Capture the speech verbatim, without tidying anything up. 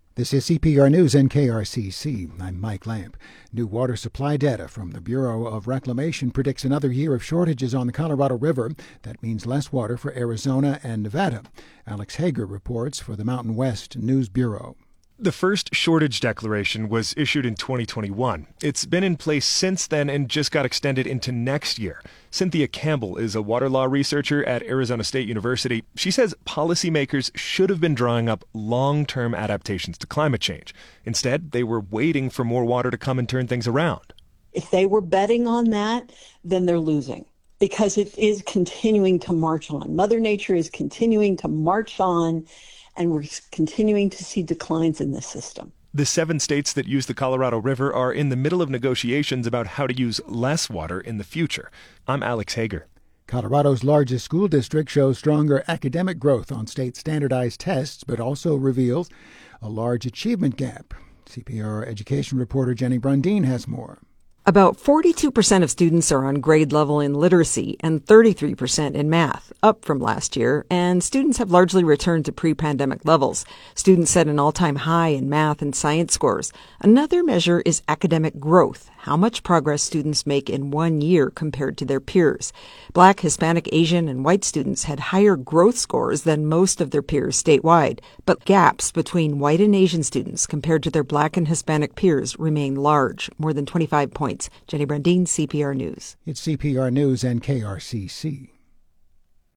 This is C P R News and K R C C. I'm Mike Lamp. New water supply data from the Bureau of Reclamation predicts another year of shortages on the Colorado River. That means less water for Arizona and Nevada. Alex Hager reports for the Mountain West News Bureau. The first shortage declaration was issued in twenty twenty-one. It's been in place since then and just got extended into next year. Cynthia Campbell is a water law researcher at Arizona State University. She says policymakers should have been drawing up long-term adaptations to climate change. Instead, they were waiting for more water to come and turn things around. If they were betting on that, then they're losing, because it is continuing to march on. Mother Nature is continuing to march on, and we're continuing to see declines in the system. The seven states that use the Colorado River are in the middle of negotiations about how to use less water in the future. I'm Alex Hager. Colorado's largest school district shows stronger academic growth on state standardized tests, but also reveals a large achievement gap. C P R education reporter Jenny Brundeen has more. About forty-two percent of students are on grade level in literacy and thirty-three percent in math, up from last year, and students have largely returned to pre-pandemic levels. Students set an all-time high in math and science scores. Another measure is academic growth, how much progress students make in one year compared to their peers. Black, Hispanic, Asian, and white students had higher growth scores than most of their peers statewide, but gaps between white and Asian students compared to their Black and Hispanic peers remain large, more than twenty-five points. Jenny Brundeen, C P R News. It's C P R News and K R C C.